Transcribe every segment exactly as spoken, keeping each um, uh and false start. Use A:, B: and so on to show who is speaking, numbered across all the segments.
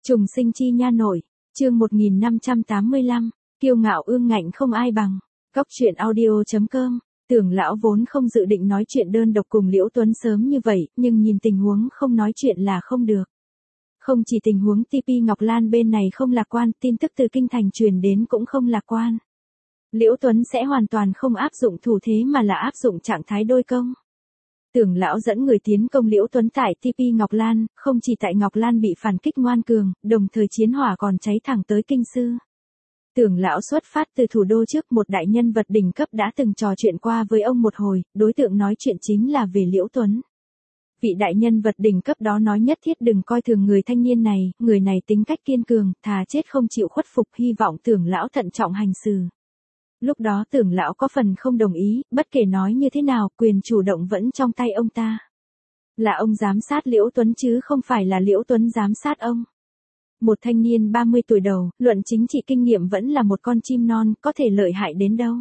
A: Trùng sinh chi nha nội, chương một nghìn năm trăm tám mươi lăm, kiêu ngạo ương ngạnh không ai bằng. Góc truyện audio chấm com. Tưởng lão vốn không dự định nói chuyện đơn độc cùng Liễu Tuấn sớm như vậy, nhưng nhìn tình huống không nói chuyện là không được. Không chỉ tình huống tê pê Ngọc Lan bên này không lạc quan, tin tức từ kinh thành truyền đến cũng không lạc quan. Liễu Tuấn sẽ hoàn toàn không áp dụng thủ thế mà là áp dụng trạng thái đôi công. Tưởng lão dẫn người tiến công Liễu Tuấn tại tê pê Ngọc Lan, không chỉ tại Ngọc Lan bị phản kích ngoan cường, đồng thời chiến hỏa còn cháy thẳng tới kinh sư. Tưởng lão xuất phát từ thủ đô trước, một đại nhân vật đỉnh cấp đã từng trò chuyện qua với ông một hồi, đối tượng nói chuyện chính là về Liễu Tuấn. Vị đại nhân vật đỉnh cấp đó nói nhất thiết đừng coi thường người thanh niên này, người này tính cách kiên cường, thà chết không chịu khuất phục, hy vọng Tưởng lão thận trọng hành sự. Lúc đó Tưởng lão có phần không đồng ý, bất kể nói như thế nào, quyền chủ động vẫn trong tay ông ta. Là ông giám sát Liễu Tuấn chứ không phải là Liễu Tuấn giám sát ông. Một thanh niên ba mươi tuổi đầu, luận chính trị kinh nghiệm vẫn là một con chim non, có thể lợi hại đến đâu.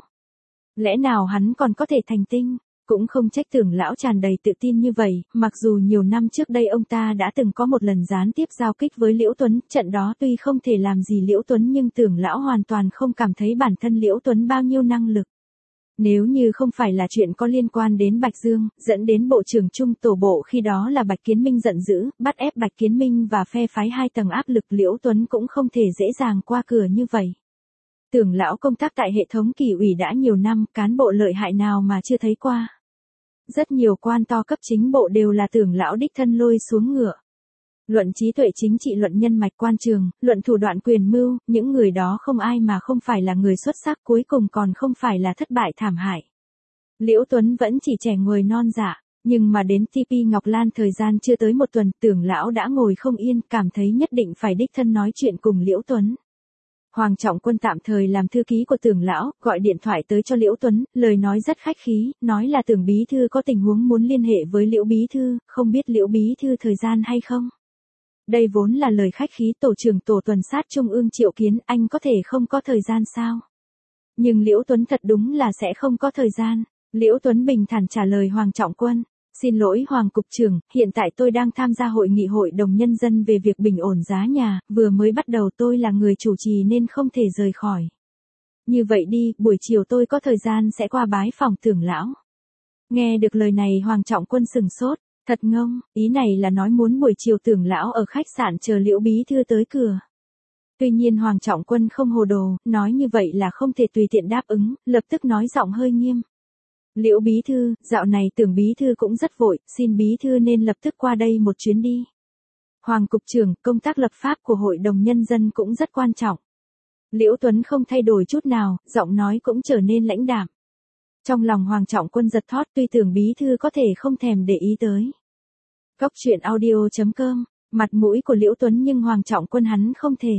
A: Lẽ nào hắn còn có thể thành tinh? Cũng không trách Tưởng lão tràn đầy tự tin như vậy, mặc dù nhiều năm trước đây ông ta đã từng có một lần gián tiếp giao kích với Liễu Tuấn, trận đó tuy không thể làm gì Liễu Tuấn nhưng Tưởng lão hoàn toàn không cảm thấy bản thân Liễu Tuấn bao nhiêu năng lực. Nếu như không phải là chuyện có liên quan đến Bạch Dương, dẫn đến Bộ trưởng Trung tổ bộ khi đó là Bạch Kiến Minh giận dữ, bắt ép Bạch Kiến Minh và phe phái hai tầng áp lực, Liễu Tuấn cũng không thể dễ dàng qua cửa như vậy. Tưởng lão công tác tại hệ thống kỷ ủy đã nhiều năm, cán bộ lợi hại nào mà chưa thấy qua. Rất nhiều quan to cấp chính bộ đều là Tưởng lão đích thân lôi xuống ngựa. Luận trí tuệ chính trị, luận nhân mạch quan trường, luận thủ đoạn quyền mưu, những người đó không ai mà không phải là người xuất sắc, cuối cùng còn không phải là thất bại thảm hại. Liễu Tuấn vẫn chỉ trẻ người non dạ, nhưng mà đến tê pê Ngọc Lan thời gian chưa tới một tuần, Tưởng lão đã ngồi không yên, cảm thấy nhất định phải đích thân nói chuyện cùng Liễu Tuấn. Hoàng Trọng Quân tạm thời làm thư ký của Tưởng lão, gọi điện thoại tới cho Liễu Tuấn, lời nói rất khách khí, nói là Tưởng bí thư có tình huống muốn liên hệ với Liễu bí thư, không biết Liễu bí thư thời gian hay không. Đây vốn là lời khách khí, tổ trưởng tổ tuần sát trung ương triệu kiến, anh có thể không có thời gian sao? Nhưng Liễu Tuấn thật đúng là sẽ không có thời gian. Liễu Tuấn bình thản trả lời Hoàng Trọng Quân, xin lỗi Hoàng Cục trưởng, hiện tại tôi đang tham gia hội nghị hội đồng nhân dân về việc bình ổn giá nhà, vừa mới bắt đầu tôi là người chủ trì nên không thể rời khỏi. Như vậy đi, buổi chiều tôi có thời gian sẽ qua bái phòng Tưởng lão. Nghe được lời này Hoàng Trọng Quân sừng sốt. Thật ngông, ý này là nói muốn buổi chiều Tưởng lão ở khách sạn chờ Liễu bí thư tới cửa. Tuy nhiên Hoàng Trọng Quân không hồ đồ, nói như vậy là không thể tùy tiện đáp ứng, lập tức nói giọng hơi nghiêm. Liễu bí thư, dạo này Tưởng bí thư cũng rất vội, xin bí thư nên lập tức qua đây một chuyến đi. Hoàng Cục trưởng, công tác lập pháp của Hội đồng Nhân dân cũng rất quan trọng. Liễu Tuấn không thay đổi chút nào, giọng nói cũng trở nên lãnh đạm. Trong lòng Hoàng Trọng Quân giật thót, tuy Tưởng bí thư có thể không thèm để ý tới. Góc truyện audio chấm com, mặt mũi của Liễu Tuấn nhưng Hoàng Trọng Quân hắn không thể.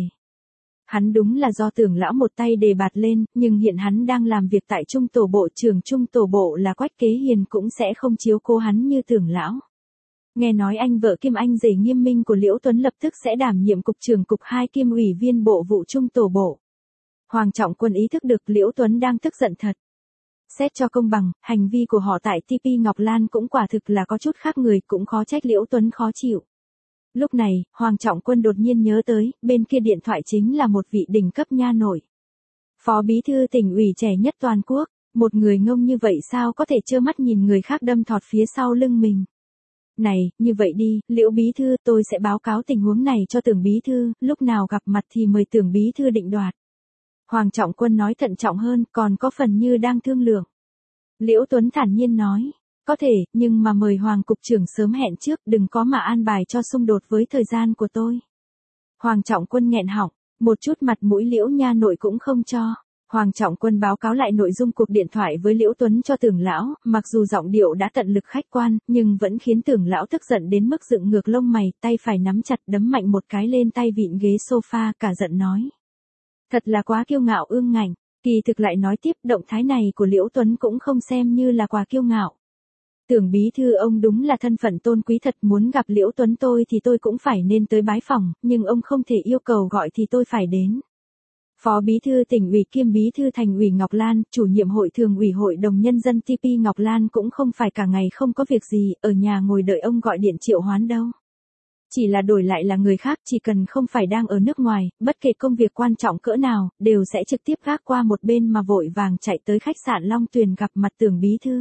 A: Hắn đúng là do Tưởng lão một tay đề bạt lên, nhưng hiện hắn đang làm việc tại Trung tổ bộ, trưởng Trung tổ bộ là Quách Kế Hiền cũng sẽ không chiếu cố hắn như Tưởng lão. Nghe nói anh vợ Kim Anh rể Nghiêm Minh của Liễu Tuấn lập tức sẽ đảm nhiệm cục trưởng cục hai kiêm ủy viên bộ vụ Trung tổ bộ. Hoàng Trọng Quân ý thức được Liễu Tuấn đang tức giận thật. Xét cho công bằng, hành vi của họ tại tê pê Ngọc Lan cũng quả thực là có chút khác người, cũng khó trách Liễu Tuấn khó chịu. Lúc này, Hoàng Trọng Quân đột nhiên nhớ tới, bên kia điện thoại chính là một vị đỉnh cấp nha nội. Phó bí thư tỉnh ủy trẻ nhất toàn quốc, một người ngông như vậy sao có thể trơ mắt nhìn người khác đâm thọt phía sau lưng mình. Này, như vậy đi, Liễu bí thư, tôi sẽ báo cáo tình huống này cho Tưởng bí thư, lúc nào gặp mặt thì mời Tưởng bí thư định đoạt. Hoàng Trọng Quân nói thận trọng hơn, còn có phần như đang thương lượng. Liễu Tuấn thản nhiên nói, có thể, nhưng mà mời Hoàng Cục trưởng sớm hẹn trước, đừng có mà an bài cho xung đột với thời gian của tôi. Hoàng Trọng Quân nghẹn họng, một chút mặt mũi Liễu nha nội cũng không cho. Hoàng Trọng Quân báo cáo lại nội dung cuộc điện thoại với Liễu Tuấn cho Tưởng lão, mặc dù giọng điệu đã tận lực khách quan, nhưng vẫn khiến Tưởng lão tức giận đến mức dựng ngược lông mày, tay phải nắm chặt đấm mạnh một cái lên tay vịn ghế sofa, cả giận nói. Thật là quá kiêu ngạo ương ngạnh, kỳ thực lại nói tiếp, động thái này của Liễu Tuấn cũng không xem như là quá kiêu ngạo. Tưởng bí thư ông đúng là thân phận tôn quý thật, muốn gặp Liễu Tuấn tôi thì tôi cũng phải nên tới bái phòng, nhưng ông không thể yêu cầu gọi thì tôi phải đến. Phó bí thư tỉnh ủy kiêm bí thư thành ủy Ngọc Lan, chủ nhiệm hội thường ủy hội đồng nhân dân tê pê Ngọc Lan cũng không phải cả ngày không có việc gì, ở nhà ngồi đợi ông gọi điện triệu hoán đâu. chỉ là đổi lại là người khác, chỉ cần không phải đang ở nước ngoài, bất kể công việc quan trọng cỡ nào, đều sẽ trực tiếp gác qua một bên mà vội vàng chạy tới khách sạn Long Tuyền gặp mặt Tưởng bí thư.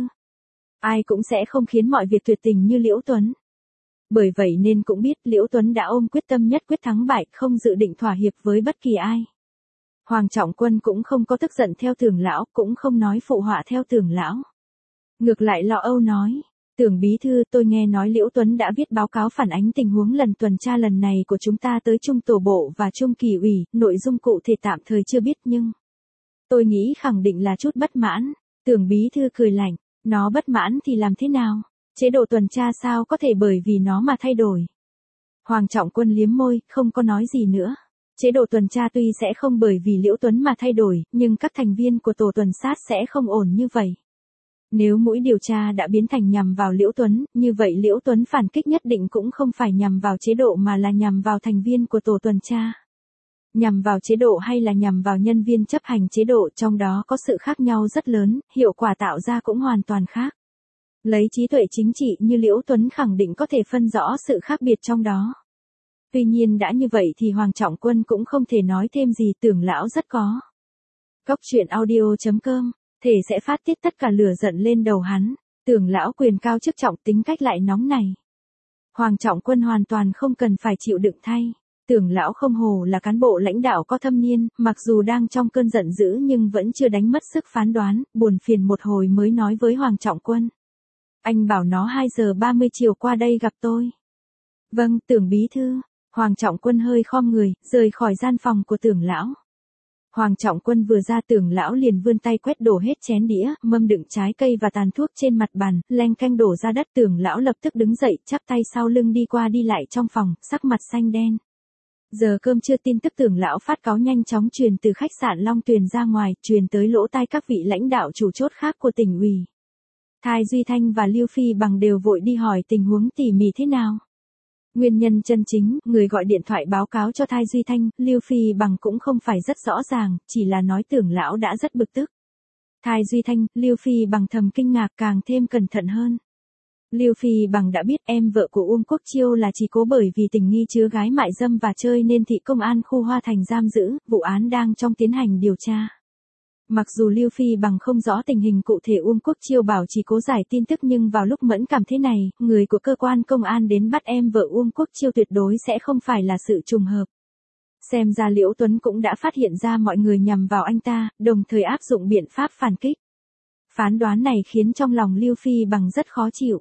A: Ai cũng sẽ không khiến mọi việc tuyệt tình như Liễu Tuấn. Bởi vậy nên cũng biết Liễu Tuấn đã ôm quyết tâm nhất quyết thắng bại, không dự định thỏa hiệp với bất kỳ ai. Hoàng Trọng Quân cũng không có tức giận theo Tưởng lão, cũng không nói phụ họa theo Tưởng lão. Ngược lại lo âu nói, Tưởng bí thư, tôi nghe nói Liễu Tuấn đã viết báo cáo phản ánh tình huống lần tuần tra lần này của chúng ta tới Trung Tổ bộ và Trung Kỳ ủy, nội dung cụ thể tạm thời chưa biết nhưng tôi nghĩ khẳng định là chút bất mãn. Tưởng bí thư cười lạnh, nó bất mãn thì làm thế nào? Chế độ tuần tra sao có thể bởi vì nó mà thay đổi? Hoàng Trọng Quân liếm môi, không có nói gì nữa. Chế độ tuần tra tuy sẽ không bởi vì Liễu Tuấn mà thay đổi, nhưng các thành viên của tổ tuần sát sẽ không ổn như vậy. Nếu mũi điều tra đã biến thành nhằm vào Liễu Tuấn, như vậy Liễu Tuấn phản kích nhất định cũng không phải nhằm vào chế độ mà là nhằm vào thành viên của tổ tuần tra. Nhằm vào chế độ hay là nhằm vào nhân viên chấp hành chế độ, trong đó có sự khác nhau rất lớn, hiệu quả tạo ra cũng hoàn toàn khác. Lấy trí tuệ chính trị như Liễu Tuấn khẳng định có thể phân rõ sự khác biệt trong đó. Tuy nhiên đã như vậy thì Hoàng Trọng Quân cũng không thể nói thêm gì, Tưởng lão rất có. Cốc truyện audio chấm com, thể sẽ phát tiết tất cả lửa giận lên đầu hắn. Tưởng lão quyền cao chức trọng, tính cách lại nóng này. Hoàng Trọng Quân hoàn toàn không cần phải chịu đựng thay. Tưởng lão không hồ là cán bộ lãnh đạo có thâm niên, mặc dù đang trong cơn giận dữ nhưng vẫn chưa đánh mất sức phán đoán, buồn phiền một hồi mới nói với Hoàng Trọng Quân. Anh bảo nó hai giờ ba mươi chiều qua đây gặp tôi. Vâng, Tưởng bí thư. Hoàng Trọng Quân hơi khom người, rời khỏi gian phòng của Tưởng lão. Hoàng Trọng Quân vừa ra, Tưởng lão liền vươn tay quét đổ hết chén đĩa, mâm đựng trái cây và tàn thuốc trên mặt bàn, leng canh đổ ra đất. Tưởng lão lập tức đứng dậy, chắp tay sau lưng đi qua đi lại trong phòng, sắc mặt xanh đen. Giờ cơm trưa, tin tức Tưởng lão phát cáo nhanh chóng truyền từ khách sạn Long Tuyền ra ngoài, truyền tới lỗ tai các vị lãnh đạo chủ chốt khác của tỉnh ủy. Thái Duy Thanh và Lưu Phi Bằng đều vội đi hỏi tình huống tỉ mỉ thế nào. Nguyên nhân chân chính, người gọi điện thoại báo cáo cho Thái Duy Thanh, Lưu Phi Bằng cũng không phải rất rõ ràng, chỉ là nói Tưởng lão đã rất bực tức. Thái Duy Thanh, Lưu Phi Bằng thầm kinh ngạc, càng thêm cẩn thận hơn. Lưu Phi Bằng đã biết em vợ của Uông Quốc Chiêu là chỉ cố bởi vì tình nghi chứa gái mại dâm và chơi nên thị công an khu Hoa Thành giam giữ, vụ án đang trong tiến hành điều tra. Mặc dù Lưu Phi Bằng không rõ tình hình cụ thể Uông Quốc Chiêu bảo chỉ cố giải tin tức, nhưng vào lúc mẫn cảm thế này, người của cơ quan công an đến bắt em vợ Uông Quốc Chiêu tuyệt đối sẽ không phải là sự trùng hợp. Xem ra Liễu Tuấn cũng đã phát hiện ra mọi người nhằm vào anh ta, đồng thời áp dụng biện pháp phản kích. Phán đoán này khiến trong lòng Lưu Phi Bằng rất khó chịu.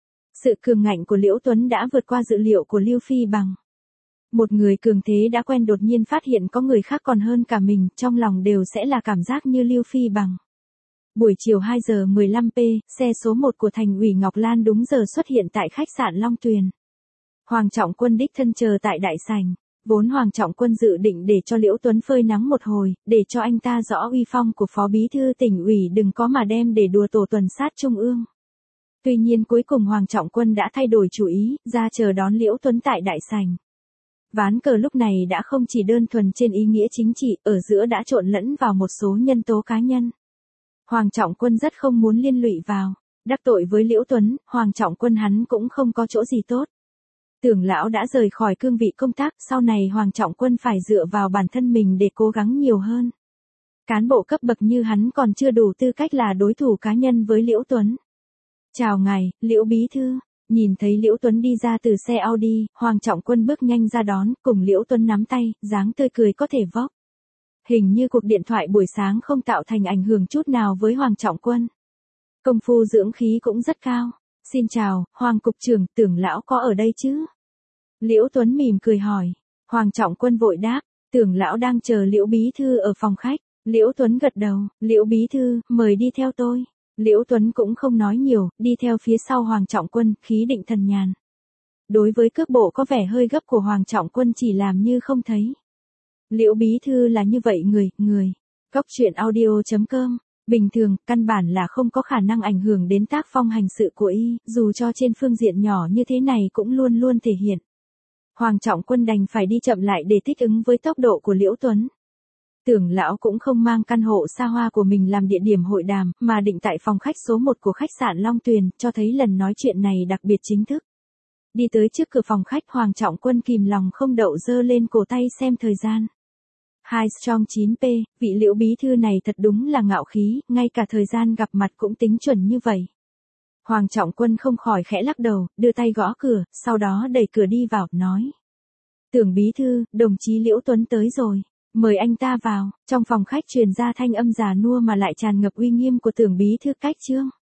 A: Sự cường ngạnh của Liễu Tuấn đã vượt qua dự liệu của Lưu Phi Bằng. Một người cường thế đã quen đột nhiên phát hiện có người khác còn hơn cả mình, trong lòng đều sẽ là cảm giác như Lưu Phi Bằng. Buổi chiều hai giờ mười lăm phút, xe số một của thành ủy Ngọc Lan đúng giờ xuất hiện tại khách sạn Long Tuyền. Hoàng Trọng Quân đích thân chờ tại đại sảnh. Vốn Hoàng Trọng Quân dự định để cho Liễu Tuấn phơi nắng một hồi, để cho anh ta rõ uy phong của Phó Bí thư tỉnh ủy, đừng có mà đem để đùa tổ tuần sát trung ương. Tuy nhiên cuối cùng Hoàng Trọng Quân đã thay đổi chủ ý, ra chờ đón Liễu Tuấn tại đại sảnh. Ván cờ lúc này đã không chỉ đơn thuần trên ý nghĩa chính trị, ở giữa đã trộn lẫn vào một số nhân tố cá nhân. Hoàng Trọng Quân rất không muốn liên lụy vào. Đắc tội với Liễu Tuấn, Hoàng Trọng Quân hắn cũng không có chỗ gì tốt. Tưởng lão đã rời khỏi cương vị công tác, sau này Hoàng Trọng Quân phải dựa vào bản thân mình để cố gắng nhiều hơn. Cán bộ cấp bậc như hắn còn chưa đủ tư cách là đối thủ cá nhân với Liễu Tuấn. Chào ngài, Liễu bí thư. Nhìn thấy Liễu Tuấn đi ra từ xe Audi, Hoàng Trọng Quân bước nhanh ra đón, cùng Liễu Tuấn nắm tay, dáng tươi cười có thể vóc. Hình như cuộc điện thoại buổi sáng không tạo thành ảnh hưởng chút nào với Hoàng Trọng Quân. Công phu dưỡng khí cũng rất cao. Xin chào, Hoàng cục trưởng, Tưởng lão có ở đây chứ? Liễu Tuấn mỉm cười hỏi. Hoàng Trọng Quân vội đáp, Tưởng lão đang chờ Liễu bí thư ở phòng khách. Liễu Tuấn gật đầu, Liễu bí thư, mời đi theo tôi. Liễu Tuấn cũng không nói nhiều, đi theo phía sau Hoàng Trọng Quân, khí định thần nhàn. Đối với cước bộ có vẻ hơi gấp của Hoàng Trọng Quân chỉ làm như không thấy. Liễu bí thư là như vậy người, người. Cốc truyện audio chấm com. Bình thường, căn bản là không có khả năng ảnh hưởng đến tác phong hành sự của y, dù cho trên phương diện nhỏ như thế này cũng luôn luôn thể hiện. Hoàng Trọng Quân đành phải đi chậm lại để thích ứng với tốc độ của Liễu Tuấn. Tưởng lão cũng không mang căn hộ xa hoa của mình làm địa điểm hội đàm, mà định tại phòng khách số một của khách sạn Long Tuyền, cho thấy lần nói chuyện này đặc biệt chính thức. Đi tới trước cửa phòng khách, Hoàng Trọng Quân kìm lòng không đậu giơ lên cổ tay xem thời gian. hai strong chín p, vị Liễu bí thư này thật đúng là ngạo khí, ngay cả thời gian gặp mặt cũng tính chuẩn như vậy. Hoàng Trọng Quân không khỏi khẽ lắc đầu, đưa tay gõ cửa, sau đó đẩy cửa đi vào, nói. Tưởng bí thư, đồng chí Liễu Tuấn tới rồi. Mời anh ta vào. Trong phòng khách truyền ra thanh âm già nua mà lại tràn ngập uy nghiêm của tưởng bí thư Cách Trương.